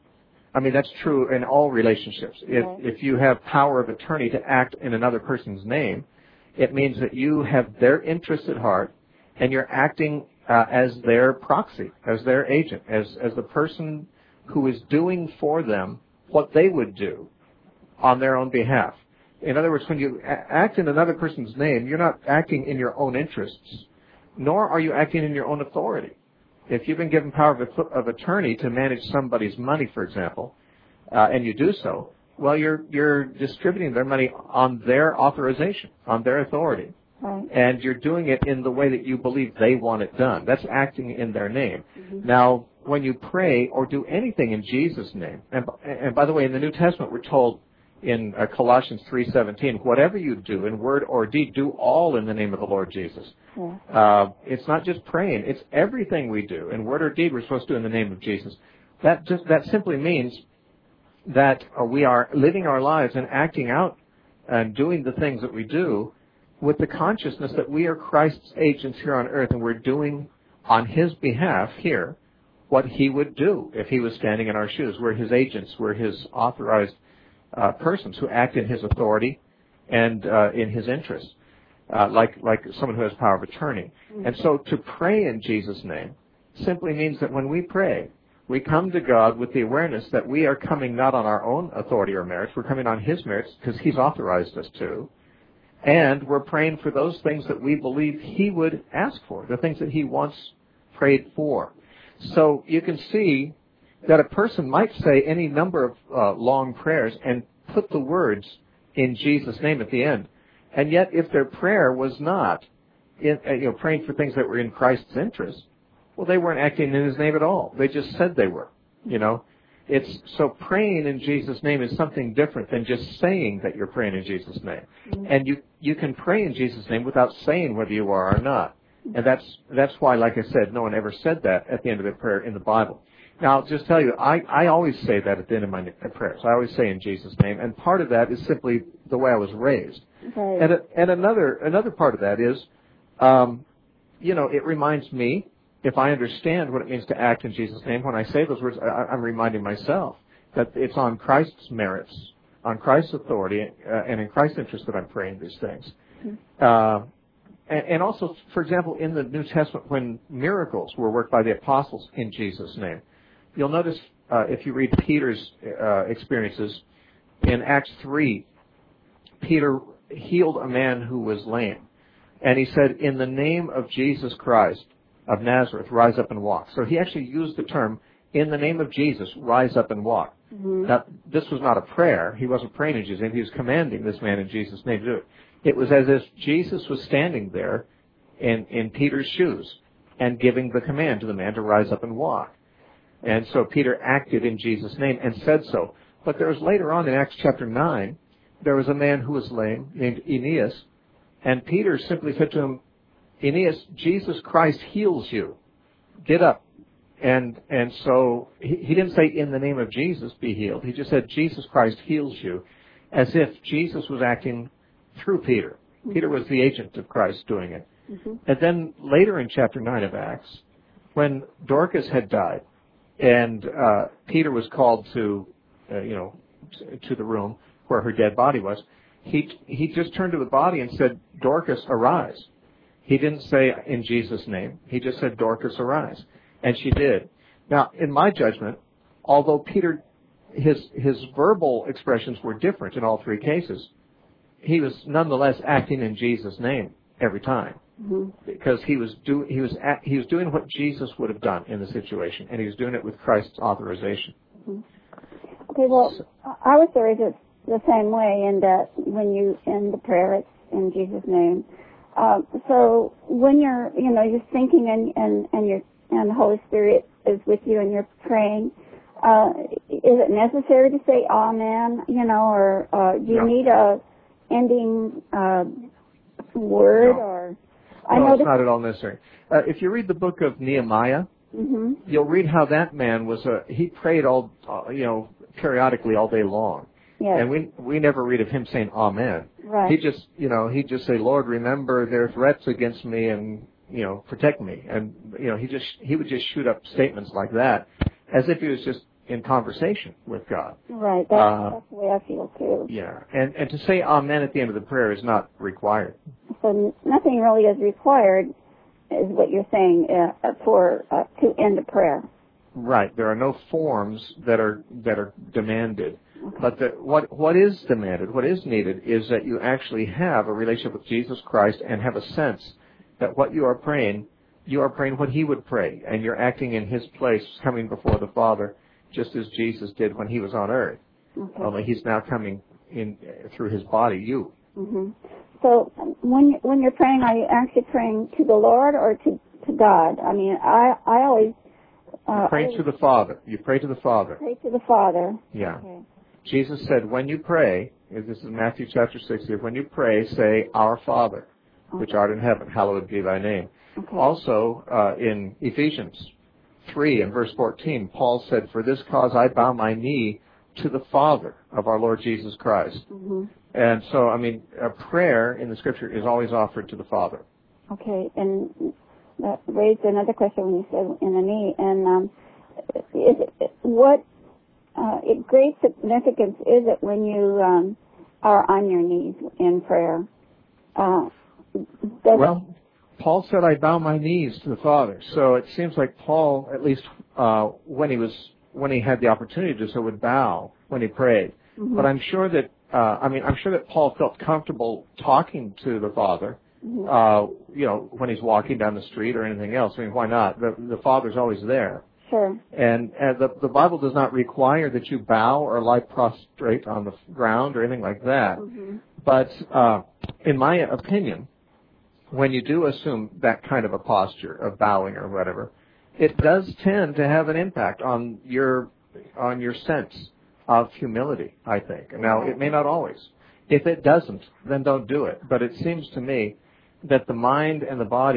I mean, that's true in all relationships. If, okay. if you have power of attorney to act in another person's name, it means that you have their interests at heart, and you're acting uh, as their proxy, as their agent, as, as the person who is doing for them what they would do on their own behalf. In other words, when you act in another person's name, you're not acting in your own interests, nor are you acting in your own authority. If you've been given power of, of attorney to manage somebody's money, for example, uh, and you do so, well, you're you're distributing their money on their authorization, on their authority. Right. And you're doing it in the way that you believe they want it done. That's acting in their name. Mm-hmm. Now, when you pray or do anything in Jesus' name, and, and by the way, in the New Testament we're told in uh, Colossians three seventeen, whatever you do in word or deed, do all in the name of the Lord Jesus. Yeah. Uh, it's not just praying; it's everything we do in word or deed. We're supposed to do in the name of Jesus. That just that simply means that uh, we are living our lives and acting out and doing the things that we do with the consciousness that we are Christ's agents here on earth, and we're doing on his behalf here what he would do if he was standing in our shoes. We're his agents. We're his authorized uh, persons who act in his authority and uh, in his interest, uh, like like someone who has power of attorney. Mm-hmm. And so to pray in Jesus' name simply means that when we pray, we come to God with the awareness that we are coming not on our own authority or merits. We're coming on his merits because he's authorized us to. And we're praying for those things that we believe he would ask for, the things that he wants prayed for. So you can see that a person might say any number of uh, long prayers and put the words in Jesus' name at the end. And yet if their prayer was not in, uh, you know, praying for things that were in Christ's interest, well, they weren't acting in his name at all. They just said they were, you know. It's so praying in Jesus' name is something different than just saying that you're praying in Jesus' name. Mm-hmm. And you, you can pray in Jesus' name without saying whether you are or not. And that's that's why, like I said, no one ever said that at the end of their prayer in the Bible. Now, I'll just tell you, I, I always say that at the end of my prayers. I always say in Jesus' name, and part of that is simply the way I was raised. Right. And, and another another part of that is, um, you know, it reminds me, if I understand what it means to act in Jesus' name, when I say those words, I, I'm reminding myself that it's on Christ's merits, on Christ's authority, uh, and in Christ's interest that I'm praying these things. Mm-hmm. Uh, and, and also, for example, in the New Testament, when miracles were worked by the apostles in Jesus' name, you'll notice uh, if you read Peter's uh, experiences, in Acts three, Peter healed a man who was lame. And he said, in the name of Jesus Christ of Nazareth, rise up and walk. So he actually used the term, in the name of Jesus, rise up and walk. Mm-hmm. Now, this was not a prayer. He wasn't praying in Jesus' name. He was commanding this man in Jesus' name to do it. It was as if Jesus was standing there in, in Peter's shoes and giving the command to the man to rise up and walk. And so Peter acted in Jesus' name and said so. But there was later on in Acts chapter nine, there was a man who was lame named Aeneas, and Peter simply said to him, Aeneas, Jesus Christ heals you. Get up. And and so he, he didn't say, in the name of Jesus, be healed. He just said, Jesus Christ heals you, as if Jesus was acting through Peter. Mm-hmm. Peter was the agent of Christ doing it. Mm-hmm. And then later in chapter nine of Acts, when Dorcas had died, and uh, Peter was called to, uh, you know, to the room where her dead body was, he he just turned to the body and said, Dorcas, arise. He didn't say, in Jesus' name. He just said, Dorcas, arise. And she did. Now, in my judgment, although Peter, his his verbal expressions were different in all three cases, he was nonetheless acting in Jesus' name every time. Mm-hmm. Because he was do he was at, he was doing what Jesus would have done in the situation, and he was doing it with Christ's authorization. Mm-hmm. Okay, well, I was raised the same way, in that when you end the prayer, it's in Jesus' name. Uh, so when you're, you know, you're thinking and and and you're and the Holy Spirit is with you and you're praying, uh, is it necessary to say Amen? You know, or uh, do you no. need a ending uh, word no. or? No, I know it's not at all necessary. Uh, if you read the book of Nehemiah, mm-hmm. you'll read how that man was a, he prayed all, uh, you know, periodically all day long. Yes. And we we never read of him saying Amen. Right. He just, you know, he'd just say, Lord, remember their threats against me and, you know, protect me. And, you know, he just, he would just shoot up statements like that as if he was just in conversation with God. Right. That's, uh, that's the way I feel too. Yeah. And, and to say Amen at the end of the prayer is not required. So nothing really is required, is what you're saying, uh, for uh, to end a prayer. Right. There are no forms that are that are demanded. Okay. But the, what what is demanded, what is needed, is that you actually have a relationship with Jesus Christ and have a sense that what you are praying, you are praying what He would pray, and you're acting in His place, coming before the Father, just as Jesus did when He was on earth. Okay. Only He's now coming in through His body, you. Mm-hmm. So when you, when you're praying, are you actually praying to the Lord or to, to God? I mean, I I always uh, pray always to the Father. You pray to the Father. Pray to the Father. Yeah. Okay. Jesus said, when you pray, this is Matthew chapter six, when you pray, say, Our Father, okay. which art in heaven, hallowed be thy name. Okay. Also, uh, in Ephesians three and verse fourteen, Paul said, for this cause I bow my knee to the Father of our Lord Jesus Christ. Mm-hmm. And so, I mean, a prayer in the Scripture is always offered to the Father. Okay, and that raised another question when you said in the knee. And um, is it, what uh, it, great significance is it when you um, are on your knees in prayer? Uh, well, Paul said, I bow my knees to the Father. So it seems like Paul, at least uh, when he was when he had the opportunity to do so, would bow when he prayed. Mm-hmm. But I'm sure that Uh, I mean, I'm sure that Paul felt comfortable talking to the Father, mm-hmm. uh, you know, when he's walking down the street or anything else. I mean, why not? The, the Father's always there. Sure. And, and the, the Bible does not require that you bow or lie prostrate on the ground or anything like that. Mm-hmm. But uh, in my opinion, when you do assume that kind of a posture of bowing or whatever, it does tend to have an impact on your on your sense of humility, I think. Now, it may not always. If it doesn't, then don't do it. But it seems to me that the mind and the body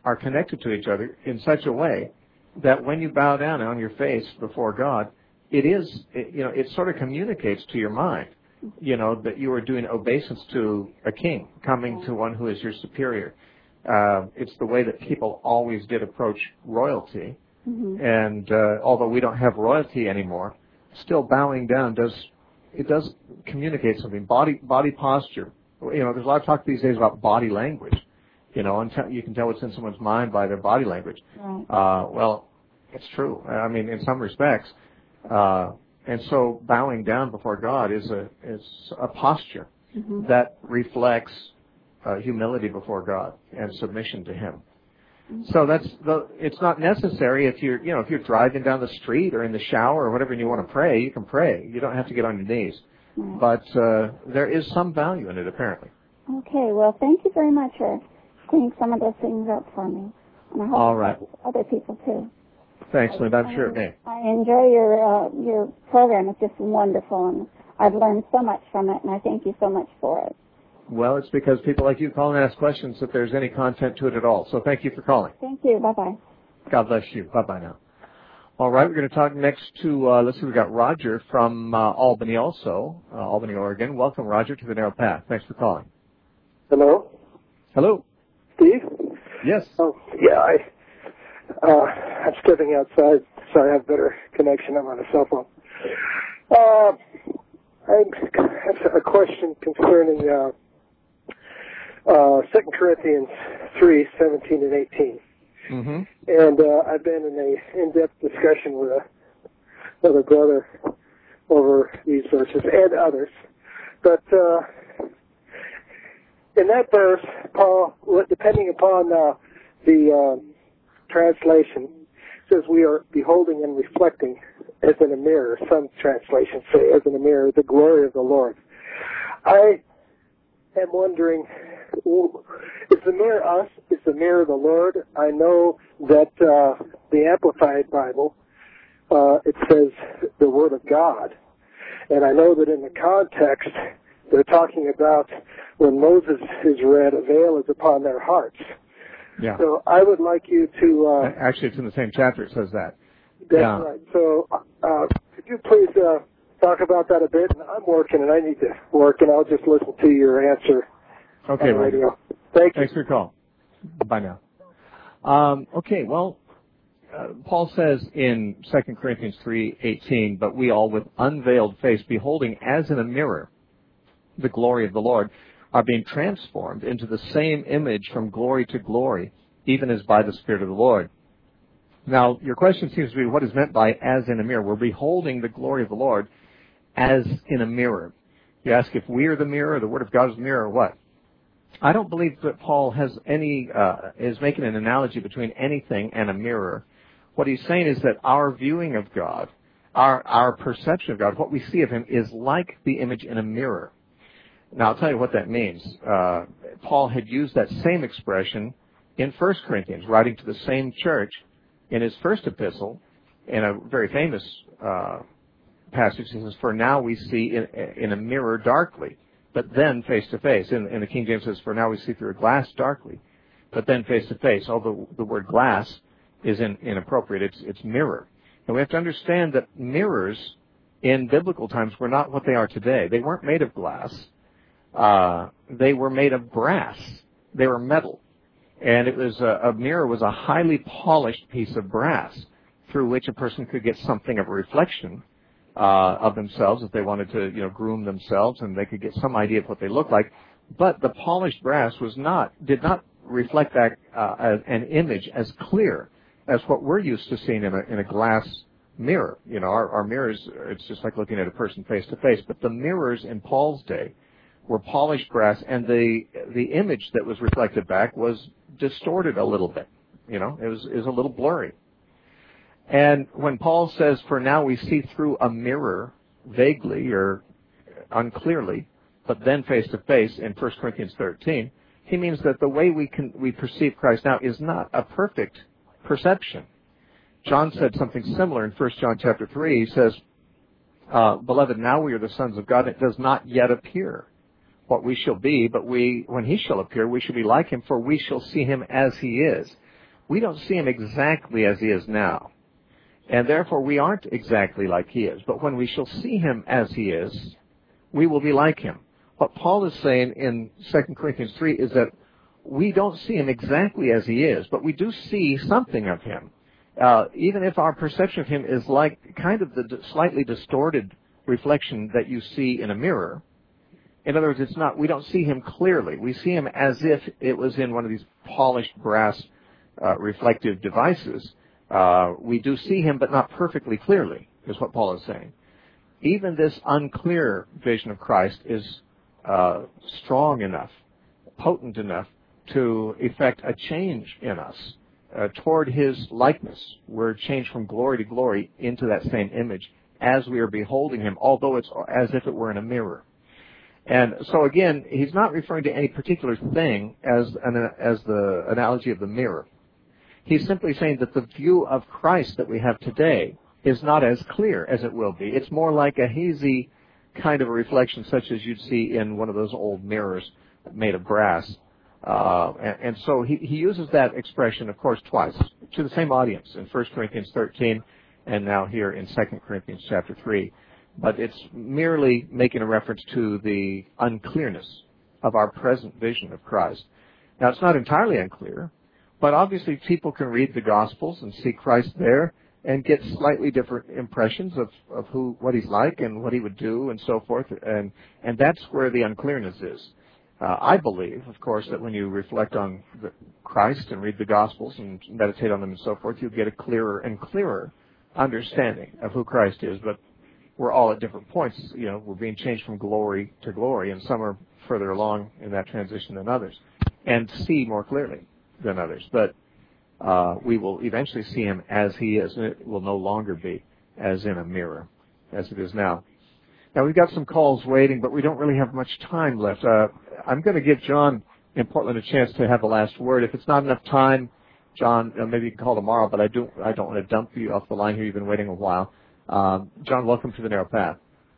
are connected to each other in such a way that when you bow down on your face before God, it is, it, you know, it sort of communicates to your mind, you know, that you are doing obeisance to a king, coming to one who is your superior. Uh, it's the way that people always did approach royalty. Mm-hmm. And uh, although we don't have royalty anymore, still bowing down does, it does communicate something. Body body posture. You know, there's a lot of talk these days about body language. You know, and t- you can tell what's in someone's mind by their body language. Right. Uh, well, it's true. I mean, in some respects. Uh, and so bowing down before God is a is a posture mm-hmm. that reflects uh, humility before God and submission to Him. Mm-hmm. So that's the. It's not necessary if you're you know if you're driving down the street or in the shower or whatever and you want to pray, you can pray. You don't have to get on your knees. Mm-hmm. But uh, there is some value in it, apparently. Okay. Well, thank you very much for cleaning some of those things up for me. And I hope all right. Other people too. Thanks, Linda. I'm sure it may. I enjoy your uh, your program. It's just wonderful, and I've learned so much from it, and I thank you so much for it. Well, it's because people like you call and ask questions that there's any content to it at all. So thank you for calling. Thank you. Bye-bye. God bless you. Bye-bye now. All right, we're going to talk next to, uh, let's see, we've got Roger from uh, Albany also, uh, Albany, Oregon. Welcome, Roger, to the Narrow Path. Thanks for calling. Hello? Hello. Steve? Yes. Oh, yeah, I... Uh, I'm stepping outside so I have better connection. I'm on a cell phone. Uh, I have a question concerning uh, uh, Second Corinthians three, seventeen and eighteen. Mm-hmm. And uh, I've been in a in-depth discussion with a, another brother over these verses and others. But uh, in that verse, Paul, depending upon uh, the... Uh, translation says we are beholding and reflecting as in a mirror. Some translations say as in a mirror the glory of the Lord. I am wondering, is the mirror us? Is the mirror the Lord? I know that uh, the Amplified Bible, uh, it says the Word of God. And I know that in the context they're talking about when Moses is read, a veil is upon their hearts. Yeah. So I would like you to... Uh, Actually, it's in the same chapter. It says that. That's yeah. right. So uh, could you please uh, talk about that a bit? I'm working, and I need to work, and I'll just listen to your answer okay, on the radio. Thank you. Thanks for your call. Bye now. Um, okay, well, uh, Paul says in Second Corinthians three eighteen, but we all with unveiled face, beholding as in a mirror the glory of the Lord, are being transformed into the same image from glory to glory, even as by the Spirit of the Lord. Now, your question seems to be what is meant by as in a mirror. We're beholding the glory of the Lord as in a mirror. You ask if we are the mirror, the Word of God is the mirror, or what? I don't believe that Paul has any, uh, is making an analogy between anything and a mirror. What he's saying is that our viewing of God, our, our perception of God, what we see of Him is like the image in a mirror. Now, I'll tell you what that means. Uh, Paul had used that same expression in First Corinthians, writing to the same church in his first epistle, in a very famous uh, passage. He says, for now we see in, in a mirror darkly, but then face to face. In, in the King James says, for now we see through a glass darkly, but then face to face. Although the word glass is in, inappropriate, it's, it's mirror. And we have to understand that mirrors in biblical times were not what they are today. They weren't made of glass. Uh, they were made of brass. They were metal. And it was a, a mirror was a highly polished piece of brass through which a person could get something of a reflection uh, of themselves if they wanted to, you know, groom themselves, and they could get some idea of what they looked like. But the polished brass was not did not reflect that uh, as an image as clear as what we're used to seeing in a, in a glass mirror. You know, our, our mirrors, it's just like looking at a person face to face. But the mirrors in Paul's day were polished brass, and the the image that was reflected back was distorted a little bit. You know, it was is a little blurry. And when Paul says, "For now we see through a mirror, vaguely or unclearly, but then face to face," in First Corinthians thirteen, he means that the way we can we perceive Christ now is not a perfect perception. John said something similar in First John chapter three. He says, uh, "Beloved, now we are the sons of God. It does not yet appear what we shall be, but we, when He shall appear, we shall be like Him, for we shall see Him as He is." we don't see him exactly as he is now. And therefore, we aren't exactly like he is. But when we shall see him as he is, we will be like him. What Paul is saying in Second Corinthians three is that we don't see him exactly as he is, but we do see something of him. Uh, even if our perception of him is like kind of the slightly distorted reflection that you see in a mirror. In other words, it's not, we don't see him clearly. We see him as if it was in one of these polished brass uh, reflective devices. Uh, we do see him, but not perfectly clearly, is what Paul is saying. Even this unclear vision of Christ is uh, strong enough, potent enough to effect a change in us uh, toward his likeness. We're changed from glory to glory into that same image as we are beholding him, although it's as if it were in a mirror. And so again, he's not referring to any particular thing as an, as the analogy of the mirror. He's simply saying that the view of Christ that we have today is not as clear as it will be. It's more like a hazy kind of a reflection such as you'd see in one of those old mirrors made of brass. Uh, and, and so he, he uses that expression, of course, twice to the same audience in First Corinthians thirteen and now here in Second Corinthians chapter three. But it's merely making a reference to the unclearness of our present vision of Christ. Now, it's not entirely unclear, but obviously people can read the Gospels and see Christ there and get slightly different impressions of, of who, what he's like and what he would do and so forth. And, and that's where the unclearness is. Uh, I believe, of course, that when you reflect on the Christ and read the Gospels and meditate on them and so forth, you get a clearer and clearer understanding of who Christ is. But we're all at different points. You know, we're being changed from glory to glory, and some are further along in that transition than others and see more clearly than others. But uh, we will eventually see him as he is, and it will no longer be as in a mirror as it is now. Now, we've got some calls waiting, but we don't really have much time left. Uh, I'm going to give John in Portland a chance to have the last word. If it's not enough time, John, uh, maybe you can call tomorrow, but I, do, I don't want to dump you off the line here. You've been waiting a while. Um, John, welcome to the Narrow Path.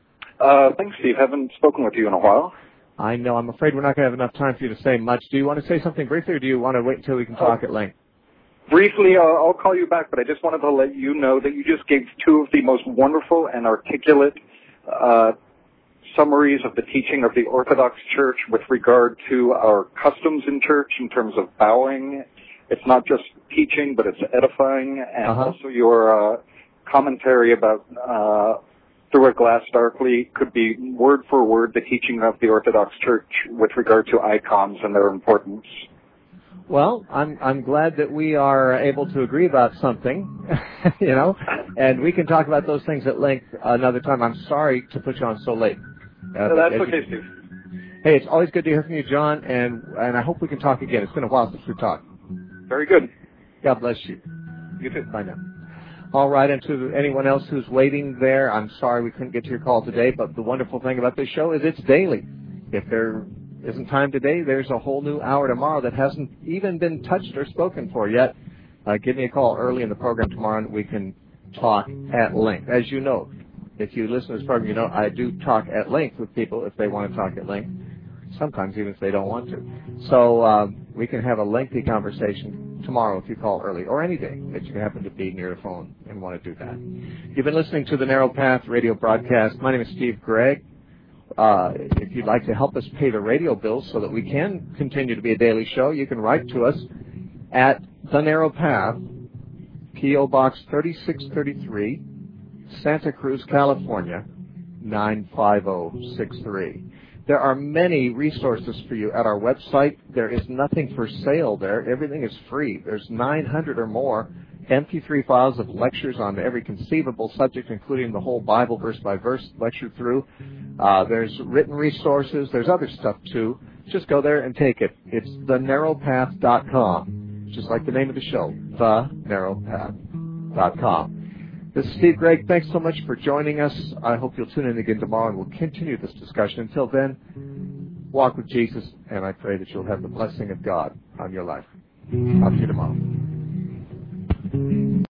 Uh, thanks, Steve. Haven't spoken with you in a while. I know. I'm afraid we're not going to have enough time for you to say much. Do you want to say something briefly, or do you want to wait until we can talk uh, at length? Briefly, uh, I'll call you back, but I just wanted to let you know that you just gave two of the most wonderful and articulate uh, summaries of the teaching of the Orthodox Church with regard to our customs in church in terms of bowing. It's not just teaching, but it's edifying, and uh-huh. also your uh, commentary about uh, Through a Glass Darkly could be word for word the teaching of the Orthodox Church with regard to icons and their importance. Well, I'm I'm glad that we are able to agree about something, you know, and we can talk about those things at length another time. I'm sorry to put you on so late. Uh, no, that's okay, Steve. Hey, it's always good to hear from you, John, and and I hope we can talk again. It's been a while since we talked. Very good. God bless you. You too. Bye now. All right, and to anyone else who's waiting there, I'm sorry we couldn't get to your call today, but the wonderful thing about this show is it's daily. If there isn't time today, there's a whole new hour tomorrow that hasn't even been touched or spoken for yet. Uh, give me a call early in the program tomorrow and we can talk at length. As you know, if you listen to this program, you know I do talk at length with people if they want to talk at length, sometimes even if they don't want to. So um, we can have a lengthy conversation tomorrow if you call early, or any day that you happen to be near the phone and want to do that. You've been listening to the Narrow Path radio broadcast. My name is Steve Gregg. Uh, if you'd like to help us pay the radio bills so that we can continue to be a daily show, you can write to us at The Narrow Path, P O Box thirty-six thirty-three, Santa Cruz, California, nine five zero six three. There are many resources for you at our website. There is nothing for sale there. Everything is free. There's nine hundred or more M P three files of lectures on every conceivable subject, including the whole Bible verse by verse lectured through. Uh, there's written resources. There's other stuff, too. Just go there and take it. It's the narrow path dot com, just like the name of the show, the narrow path dot com. This is Steve Gregg. Thanks so much for joining us. I hope you'll tune in again tomorrow, and we'll continue this discussion. Until then, walk with Jesus, and I pray that you'll have the blessing of God on your life. Talk to you tomorrow.